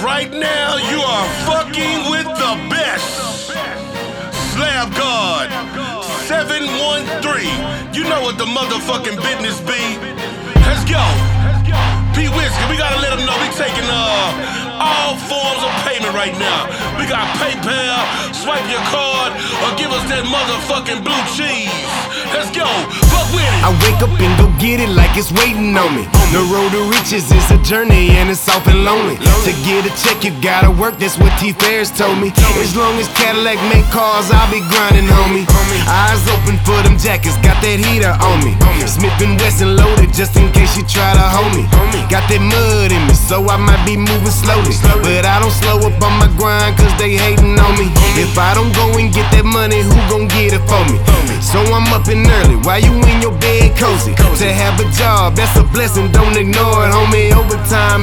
Right now, you are fucking with the best. Slab God 713. You know what the motherfucking business be. Let's go. P Whiskey, we gotta let them know we taking all forms of payment right now. We got PayPal, swipe your card, or give us that motherfucking blue cheese. Let's go, fuck with it. I wake up and go get it like it's waiting on me. The road to riches is a journey and it's often lonely. To get a check you gotta work, that's what T Ferris told me. As long as Cadillac make cars, I'll be grinding, homie. Eyes open for them jackets, got that heater on me. Smith & Wesson loaded just in case you try to hold me. Got that mud in me, so I might be moving slowly. But I don't slow up on my grind cause they hating on me. If I don't go and get that money, who gon' get it for me? So I'm up and early, while you in your bed cozy. To have a job, that's a blessing, don't ignore it, homie. Overtime